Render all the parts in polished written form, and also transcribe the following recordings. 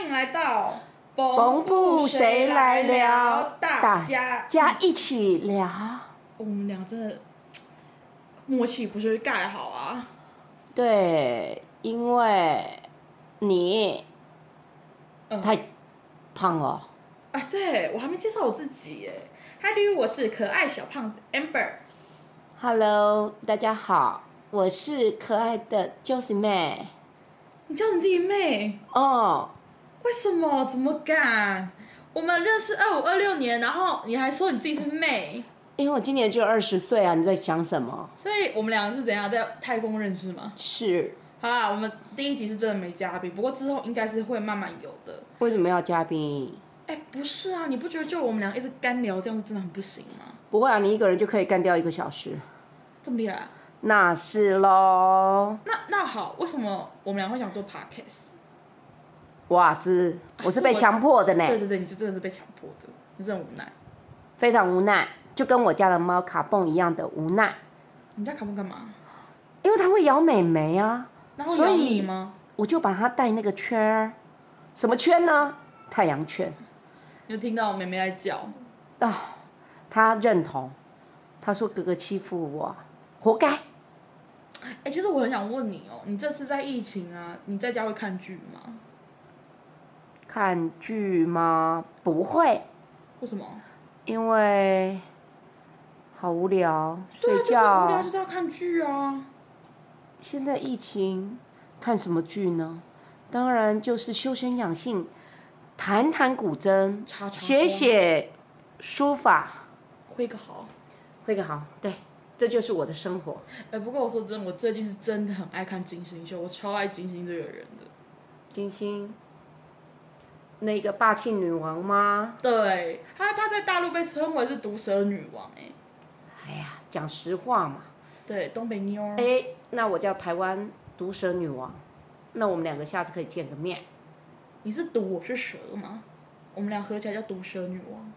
迎来到绷不谁来聊， 大家一起聊。 我们俩真的默契不是盖好啊。 对，因为你太胖了。 对，我还没介绍我自己耶。Hi， 我是可爱小胖子 Amber。Hello， 大家好，我是可爱的 Josie 妹。 你叫你自己妹？ 哦。 为什么？怎么敢？我们认识25、26年，然后你还说你自己是妹？ 因为我今年就20岁啊！你在讲什么？ 所以我们两个是怎样在太空认识吗？ 是。 好啦，我们第一集是真的没嘉宾，不过之后应该是会慢慢有的。 为什么要嘉宾？ 不是啊，你不觉得就我们俩一直干聊这样子真的很不行吗？ 不会啊，你一个人就可以干掉1个小时。 这么厉害啊？ 那是咯。 那好，为什么我们俩会想做 podcast？ 哇，我是被强迫的呢。 对，你是真的是被强迫的，你真的无奈。 非常无奈，就跟我家的猫卡蹦一样的无奈。 你家卡蹦干嘛？ 因为它会咬美眉啊。 那会咬你吗？ 我就把它带那个圈儿。什么圈呢？太阳圈。 你有听到妹妹在叫？ 她认同，她说哥哥欺负我，活该。 其实我很想问你哦，你这次在疫情啊，你在家会看剧吗？ 看剧吗？不会。 为什么？ 因为好无聊，睡觉。 对啊，就是无聊就是要看剧啊。 现在疫情，看什么剧呢？当然就是修身养性，弹弹古筝，写书法， 挥个毫。 对，这就是我的生活。 不过我说真的，我最近是真的很爱看金星秀，我超爱金星这个人的。 金星。那个霸气女王吗？ 对，她在大陆被称为是毒舌女王哎呀，讲实话嘛。 对，东北妞。 那我叫台湾毒舌女王，那我们两个下次可以见个面。 你是毒，我是蛇吗？我们俩合起来叫毒舌女王。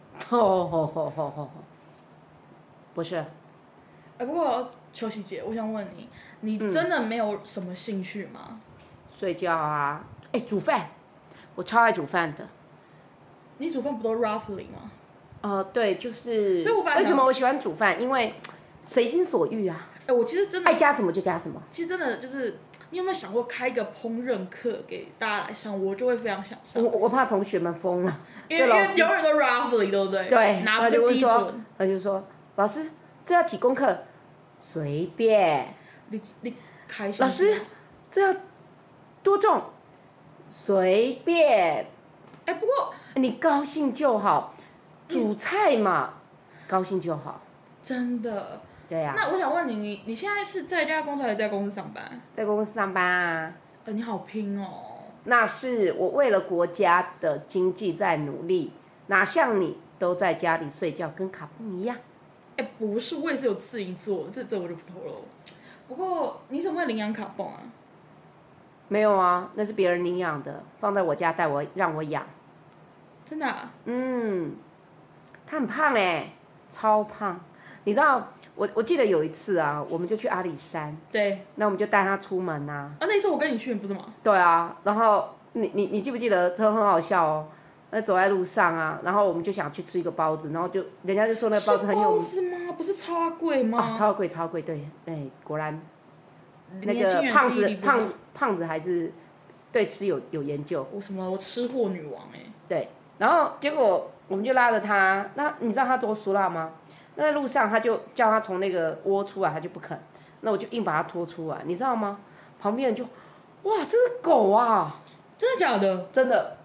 不是。 不过秋喜姐，我想问你，你真的没有什么兴趣吗？ 睡觉啊，煮饭。我超爱煮饭的。 你煮饭不都 roughly 吗？ 对，就是。 所以为什么我喜欢煮饭？因为随心所欲啊。 我其实真的爱加什么就加什么。 其实真的就是，你有没有想过开一个烹饪课给大家来上？我就会非常想上。 我怕同学们疯了， 因为永远都 roughly， 对不对？ 对， 拿不基准。 他就说：“老师，这要几公克？随便。 你开心。 老师，这要多重？随便。 不过你高兴就好，煮菜嘛，高兴就好。 真的。 对呀。 那我想问你，你现在是在家工作还是在公司上班？ 在公司上班啊。 你好拼哦。 那是我为了国家的经济在努力，哪像你都在家里睡觉，跟卡蹦一样。 不是，我也是有次银座，这我就不透露。不过你怎么会领养卡蹦啊？ 没有啊，那是别人领养的，放在我家让我养。 真的啊？ 他很胖超胖。你知道我记得有一次啊，我们就去阿里山。 对。 那我们就带他出门啊。 那一次我跟你去不是吗？ 对啊，然后你记不记得？很好笑哦。那走在路上啊，然后我们就想去吃一个包子，然后人家就说那个包子很有名。 是包子吗？不是超贵吗？ 超贵，对，果然。那个胖子还是对吃有研究。 我吃货女王对，然后结果我们就拉着他，那你知道他多俗辣吗？那在路上他就叫他从那个窝出来，他就不肯，那我就硬把他拖出来，你知道吗？旁边人就，哇，这是狗啊！ 真的假的？ 真的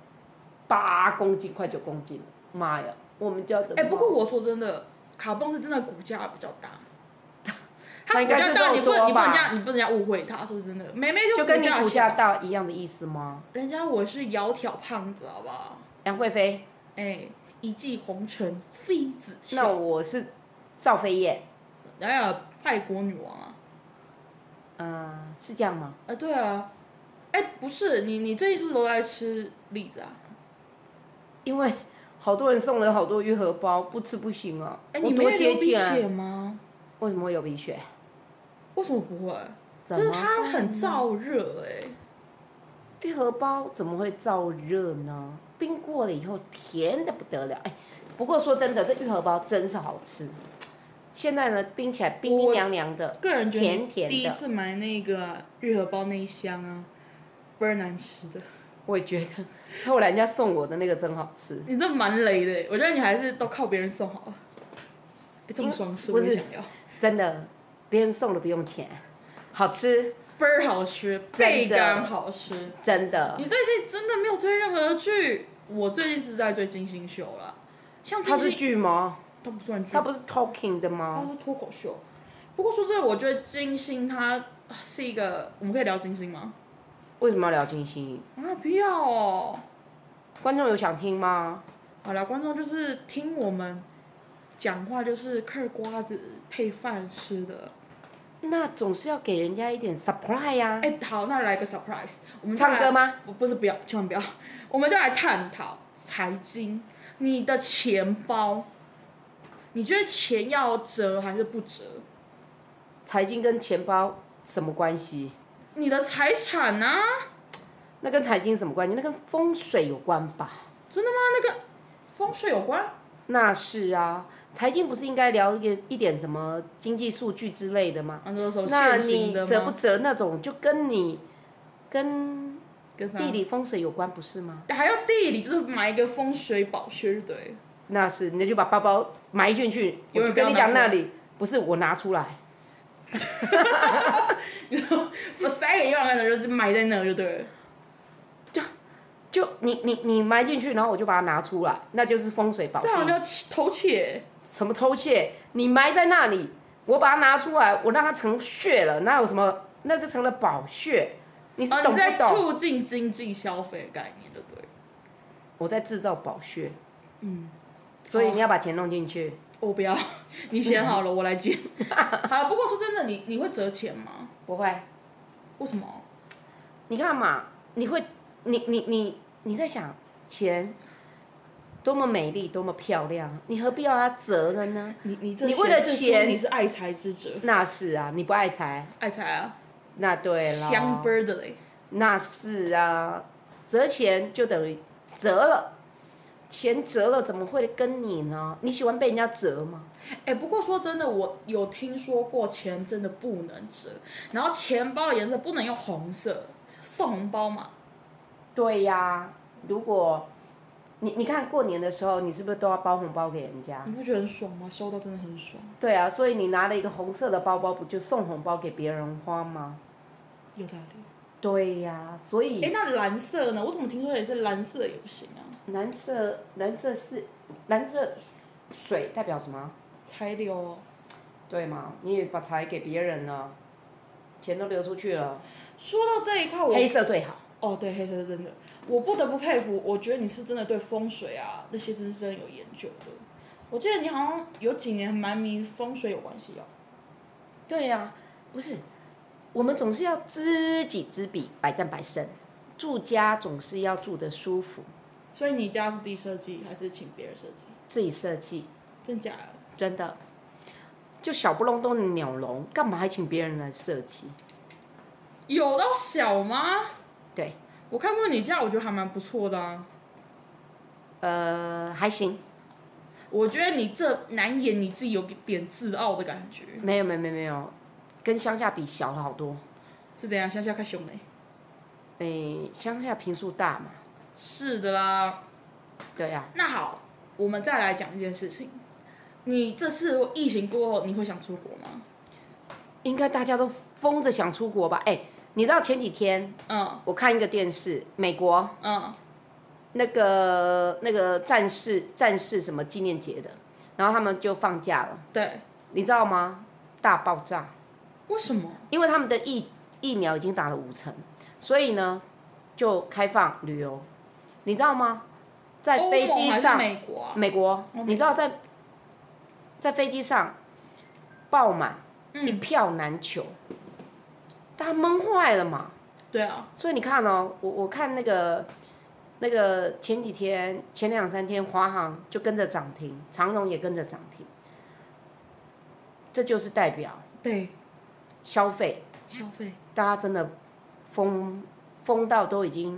，8公斤快9公斤，妈呀！我们家的。 不过我说真的，卡蹦是真的骨架比较大。 他骨架大， 你不能这样误会他。说真的，妹妹就跟你骨架大一样的意思吗？ 人家我是窈窕胖子，好不好？ 杨贵妃。 一骑红尘妃子笑。 那我是赵飞燕。 派国女王啊。是这样吗？ 对啊。不是，你最近是不是都在吃栗子啊？ 因为好多人送了好多玉荷包，不吃不行啊。 你没有流鼻血吗？ 为什么会有鼻血？ 为什么不会？就是它很燥热玉荷包怎么会燥热呢？冰过了以后甜的不得了，哎，不过说真的，这玉荷包真是好吃。现在呢，冰起来冰冰凉凉的， 个人觉得甜甜的。 第一次买那个玉荷包那一箱啊，倍儿难吃的。 我也觉得，后来人家送我的那个真好吃。 你这蛮雷的，我觉得你还是都靠别人送好了。这么爽是我也想要。 真的，别人送的不用钱，好吃， 倍儿好吃，倍感好吃。 真的。 你最近真的没有追任何的剧？我最近是在追金星秀啦。像它是剧吗？ 它不算剧。 它不是 talking 的吗？ 它是脱口秀。不过说真的，我觉得金星它是一个，我们可以聊金星吗？ 为什么要聊金星？ 啊，不要哦。 观众有想听吗？ 好啦，观众就是听我们讲话，就是嗑瓜子配饭吃的。 那总是要给人家一点 surprise 呀。 哎，好，那来个 surprise。我们唱歌吗？ 不是，不要，千万不要。我们就来探讨财经，你的钱包，你觉得钱要折还是不折？ 财经跟钱包什么关系？ 你的财产啊。 那跟财经什么关系？那跟风水有关吧？ 真的吗？那个风水有关？ 那是啊，财经不是应该聊一点什么经济数据之类的吗？那你折不折那种，就跟地理风水有关，不是吗？ 还要地理，就是买一个风水宝穴，对。 那是，你就把包包埋进去。我就跟你讲，那里不是我拿出来。 我塞给1万块的，就是埋在那就对了。 就你埋进去，然后我就把它拿出来，那就是风水宝地。 这好像叫偷窃。 什么偷窃？你埋在那里，我把它拿出来，我让它成穴了，那有什么？那就成了宝穴。你是懂不懂？ 你在促进经济消费的概念，就对。 我在制造宝穴。所以你要把钱弄进去。 我不要，你先好了，我来捡。好了，不过说真的，你会折钱吗？ 不会。 为什么？ 你看嘛，你在想钱多么美丽，多么漂亮，你何必要它折了呢？ 你为了钱，你是爱财之者。 那是啊，你不爱财？ 爱财啊。 那对了。 香杯的嘞。 那是啊，折钱就等于折了。钱折了怎么会跟你呢？你喜欢被人家折吗？ 不过说真的，我有听说过钱真的不能折，然后钱包的颜色不能用红色，送红包嘛。 对呀，如果你看过年的时候，你是不是都要包红包给人家？ 你不觉得很爽吗？收到真的很爽。 对啊，所以你拿了一个红色的包包，不就送红包给别人花吗？ 有道理。 对呀，所以。 那蓝色呢？我怎么听说也是蓝色游行啊？ 蓝色水代表什么？ 财流哦。 对嘛，你也把财给别人了，钱都流出去了。 说到这一块， 黑色最好。 哦，对，黑色是真的。我不得不佩服，我觉得你是真的对风水啊那些是真的有研究的。我记得你好像有几年蛮迷风水有关系哦。 对呀，不是，我们总是要知己知彼，百战百胜。住家总是要住得舒服。 所以你家是自己设计还是请别人设计？ 自己设计。 真假的？ 真的。就小不隆咚的鸟笼，干嘛还请别人来设计？ 有到小吗？ 对。 我看过你家，我觉得还蛮不错的啊。 还行。 我觉得你这难掩你自己有点自傲的感觉。 没有，跟乡下比小了好多。 是怎样？乡下较凶呢？ 乡下坪数大嘛。 是的啦。 对呀。 那好，我们再来讲一件事情。你这次疫情过后，你会想出国吗？ 应该大家都疯着想出国吧？你知道前几天，我看一个电视，美国，那个战士什么纪念节的，然后他们就放假了。 对。 你知道吗？大爆炸。 为什么？ 因为他们的疫苗已经打了50%，所以呢，就开放旅游。你知道吗？在飞机上，美国，你知道在飞机上爆满，一票难求，大家闷坏了嘛。 对啊。 所以你看哦，我看那个前2-3天，华航就跟着涨停，长荣也跟着涨停，这就是代表对消费，大家真的疯到都已经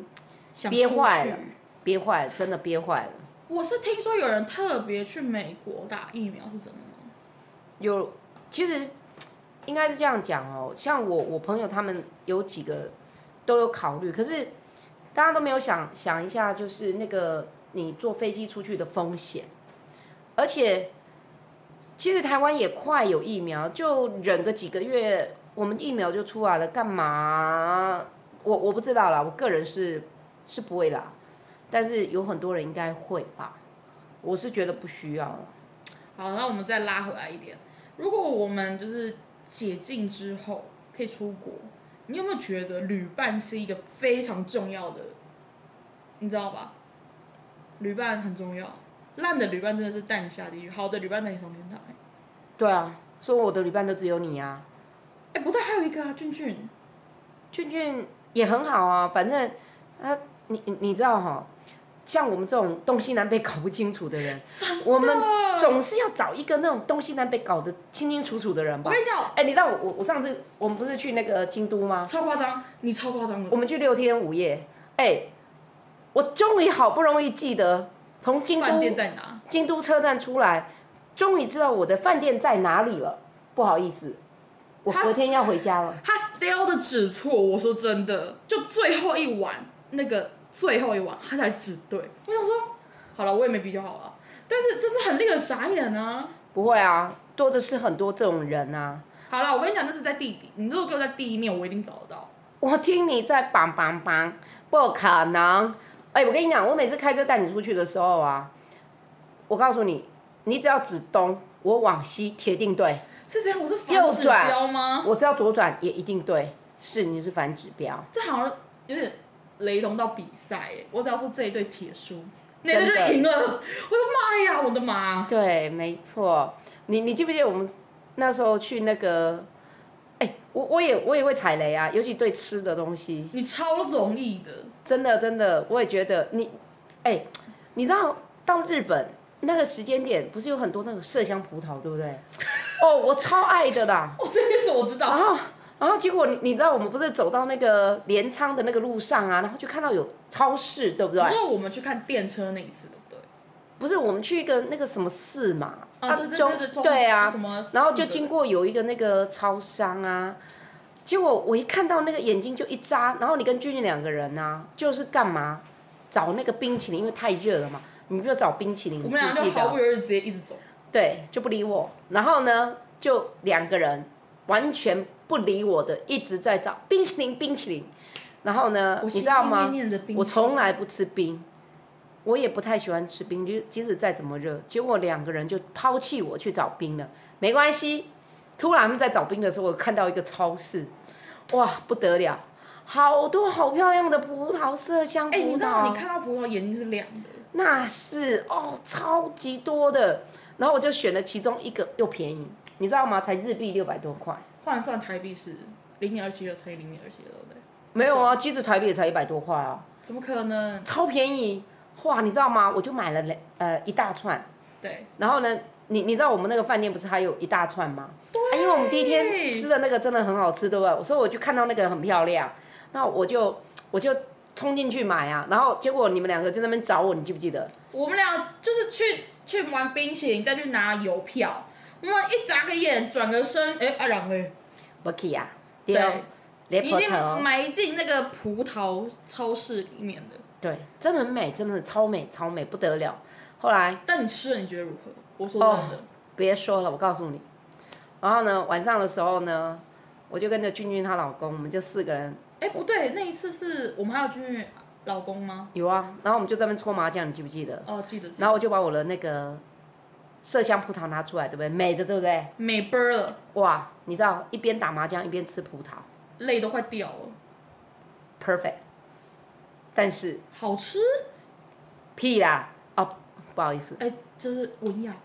想憋坏了出去。 憋坏了，真的憋坏了。 我是听说有人特别去美国打疫苗，是真的吗？ 有，其实应该是这样讲哦。像我朋友他们有几个都有考虑，可是大家都没有想一下，就是那个你坐飞机出去的风险，而且其实台湾也快有疫苗，就忍个几个月，我们疫苗就出来了，干嘛？我不知道啦，我个人是不会啦，但是有很多人应该会吧，我是觉得不需要了。 好，那我们再拉回来一点，如果我们就是解禁之后可以出国，你有没有觉得旅伴是一个非常重要的，你知道吧？旅伴很重要，烂的旅伴真的是带你下地狱，好的旅伴带你上天堂。 对啊，说我的旅伴都只有你啊。 不对，还有一个啊，俊俊。 俊俊也很好啊，反正你知道哈，像我们这种东西南北搞不清楚的人，我们总是要找一个那种东西南北搞得清清楚楚的人吧。 我跟你讲， 你知道我上次我们不是去那个京都吗？ 超夸张，你超夸张的。 我们去6天5夜，我终于好不容易记得从饭店在哪？ 京都车站出来，终于知道我的饭店在哪里了。不好意思，我隔天要回家了。 他雕的指错，我说真的，就最后一晚他才指对。我想说，好了，我也没比较好了，但是就是很令人傻眼啊。 不会啊，多的是很多这种人啊。 好了，我跟你讲，那是在地底，你如果给我在地面，我一定找得到。 我听你在梆梆梆，不可能。我跟你讲，我每次开车带你出去的时候啊，我告诉你，你只要指东，我往西铁定对。 是这样，我是反指标吗？ 我只要左转也一定对。是，你是反指标。 这好像有点雷同到比赛耶。我只要说这一队铁输，那队就赢了。我的妈呀，我的妈！ 对，没错。你记不记得我们那时候去那个？我也会踩雷啊，尤其对吃的东西。 你超容易的。 真的，我也觉得你，你知道到日本那个时间点，不是有很多那个麝香葡萄，对不对？我超爱的啦。 这件事我知道。 然后结果你知道我们不是走到那个镰仓的那个路上啊，然后就看到有超市，对不对？ 不是我们去看电车那一次，对不对？ 不是，我们去一个那个什么寺嘛。 对啊。然后就经过有一个那个超商啊，结果我一看到那个眼睛就一眨，然后你跟俊俊2个人啊，就是干嘛？找那个冰淇淋，因为太热了嘛，你们就找冰淇淋。 我们俩就毫不犹豫直接一直走。 对，就不理我。然后呢，就2个人完全不理我的，一直在找冰淇淋。然后呢，你知道吗？我从来不吃冰，我也不太喜欢吃冰，即使再怎么热。结果2个人就抛弃我去找冰了。没关系，突然在找冰的时候，我看到一个超市，哇，不得了，好多好漂亮的葡萄，麝香葡萄。 你知道你看到葡萄眼睛是亮的。 那是超级多的。然后我就选了其中一个，又便宜，你知道吗？才日币600多块， 换算台币是0.272乘以0.272，对不对？ 没有啊，即使台币也才100多块啊。 怎么可能？ 超便宜，哇！你知道吗？我就买了一大串。 对。 然后呢，你知道我们那个饭店不是还有一大串吗？对。因为我们第一天吃的那个真的很好吃，对不对？所以我就看到那个很漂亮，那我就冲进去买啊。然后结果你们2个就在那边找我，你记不记得？ 我们俩就是去玩冰淇淋，再去拿邮票。我们一眨个眼，转个身，人嘞？ 不去啊， 对，一定埋进那个葡萄超市里面的。 对，真的很美，真的超美不得了。后来， 但你吃了，你觉得如何？我说真的， 别说了，我告诉你。然后呢，晚上的时候呢，我就跟着俊俊她老公，我们就4个人。 不对，那一次是我们还有俊俊老公吗？ 有啊，然后我们就在那边搓麻将，你记不记得？ 记得。 然后我就把我的那个麝香葡萄拿出来，对不对？美的，对不对？ 美倍了。 哇，你知道一边打麻将一边吃葡萄， 泪都快掉了。 Perfect。但是好吃？ 屁啦！不好意思。 就是文雅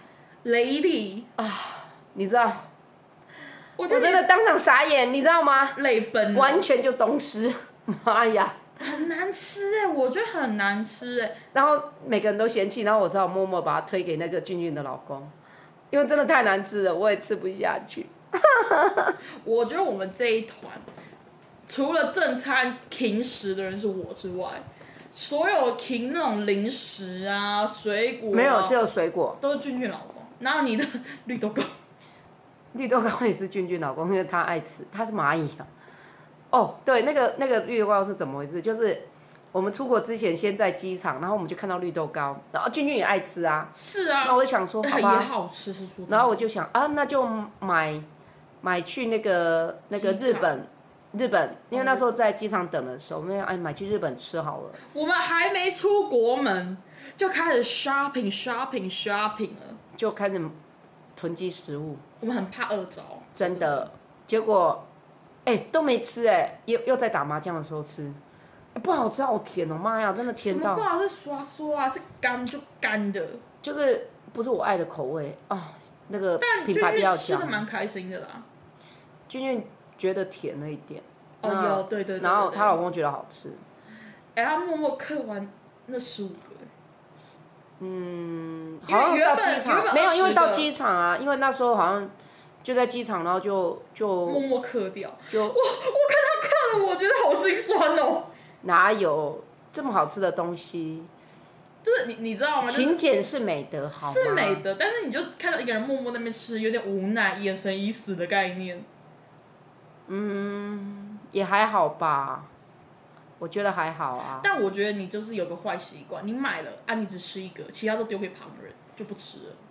，Lady 啊，你知道？ 我真的当场傻眼，你知道吗？ 泪奔， 完全就东施，妈呀！ 很难吃我觉得很难吃然后每个人都嫌弃，然后我只好默默把它推给那个俊俊的老公，因为真的太难吃了，我也吃不下去。 我觉得我们这一团除了正餐停食的人是我之外，所有停那种零食啊、水果、啊、 没有，只有水果， 都是俊俊老公。然后你的绿豆糕， 绿豆糕也是俊俊老公，因为他爱吃，他是蚂蚁啊。哦，对，那个绿豆糕是怎么回事？就是我们出国之前，先在机场，然后我们就看到绿豆糕，然后俊俊也爱吃啊。 是啊。 那我就想说，好也吧， 好吃是说。 然后我就想啊，那就买去那个日本，因为那时候在机场等的时候，我们买去日本吃好了。 我们还没出国门，就开始 shopping 了， 就开始囤积食物。 我们很怕饿着。 真的，结果，都没吃又在打麻将的时候吃，不好吃，好甜哦，妈呀，真的甜到。 什么不好是刷刷啊，是干就干的， 就是不是我爱的口味啊，那个但品牌比较君君吃的强。 蛮开心的啦。 君君觉得甜了一点。 哦，有，对对对。 然后她老公觉得好吃。 她默默嗑完那15个。 好像到机原场本没有，因为到 20个机场啊，因为那时候好像就在机场，然后就默默嗑掉。 就我看他嗑了，我觉得好心酸哦。 哪有这么好吃的东西？ 就是你知道吗？ 勤俭是美德，好吗？ 是美德，但是你就看到一个人默默在那边吃，有点无奈，眼神已死的概念。 也还好吧，我觉得还好啊。 但我觉得你就是有个坏习惯，你买了啊，你只吃一个，其他都丢给旁人，就不吃了。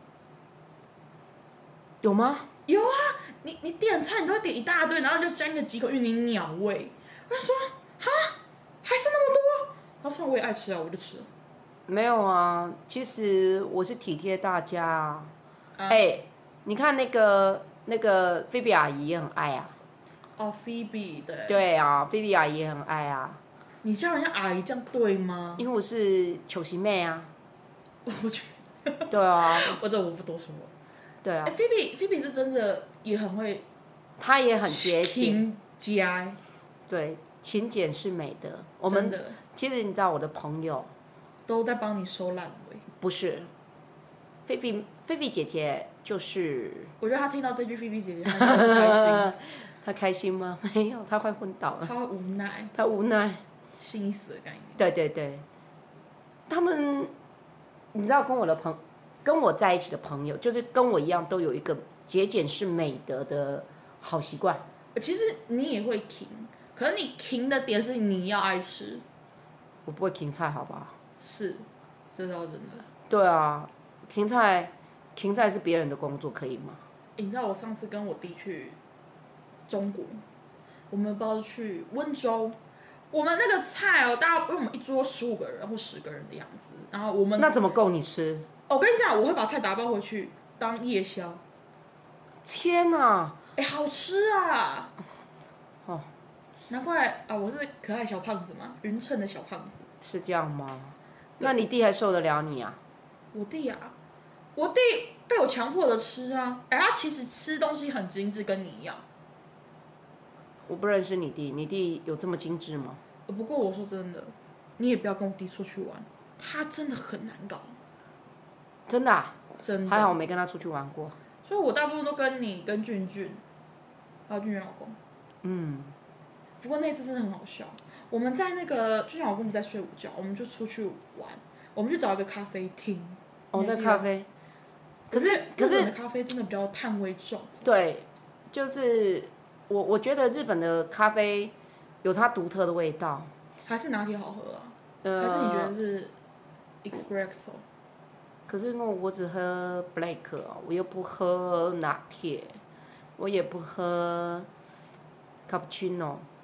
有吗？ 有啊，你点菜你都会点一大堆，然后就沾个几口，因为你鸟味。我想说，哈，还剩那么多？然后虽然我也爱吃啊，我就吃了。 没有啊，其实我是体贴大家啊。你看那个菲比阿姨也很爱啊。 哦，菲比对。 对啊，菲比阿姨也很爱啊。 你叫人家阿姨这样对吗？ 因为我是糗媳妹啊。 我觉得。 对啊。 我不多说。 对啊。 菲比是真的也很会。 她也很节俭。 勤俭。 对，勤俭是美德。 真的。 其实你知道我的朋友。 都在帮你收烂尾。 不是。菲比姐姐就是。 我觉得她听到这句菲比姐姐，她很开心。 他开心吗？没有，他快昏倒了。 他无奈。 他无奈。 心已死的概念。 对对对。他们，你知道，跟我在一起的朋友，就是跟我一样，都有一个节俭是美德的好习惯。 其实你也会停，可是你停的点是你要爱吃。 我不会停菜，好不好？ 是，这倒真的。 对啊，停菜是别人的工作，可以吗？ 你知道我上次跟我弟去中国，我们不知道去温州，我们那个菜哦，大概因为我们一桌15个人或10个人的样子，然后我们那怎么够你吃？ 我跟你讲，我会把菜打包回去当夜宵。 天哪！ 好吃啊！ 哦， 难怪啊，我是可爱小胖子嘛，匀称的小胖子。 是这样吗？那你弟还受得了你啊？ 我弟被我强迫的吃啊！他其实吃东西很精致，跟你一样。 我不认识你弟，你弟有这么精致吗？ 不过我说真的，你也不要跟我弟出去玩，他真的很难搞。 真的啊？ 真的。 还好我没跟他出去玩过。 所以我大部分都跟你、跟俊俊，还有俊俊老公。不过那次真的很好笑，我们在那个俊俊老公不在睡午觉，我们就出去玩，我们去找一个咖啡厅。 那咖啡。可是日本的咖啡真的比较碳味重。 对，就是我觉得日本的咖啡有它独特的味道。 还是拿铁好喝啊？还是你觉得是 espresso？ 可是因为我只喝 black 我又不喝拿铁，我也不喝 cappuccino。